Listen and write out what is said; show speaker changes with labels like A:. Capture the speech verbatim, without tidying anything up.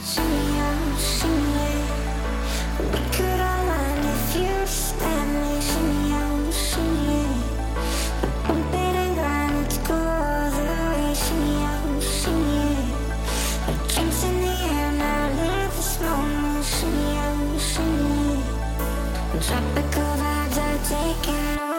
A: Shimmy on, shimmy yeah. We could align if you just let me. Shimmy on, shimmy yeah. Bump it and grind, let's go all the way. Shimmy on, shimmy yeah. Our drinks in the air, now live this moment. Shimmy on, shimmy yeah. Tropical vibes are taking over.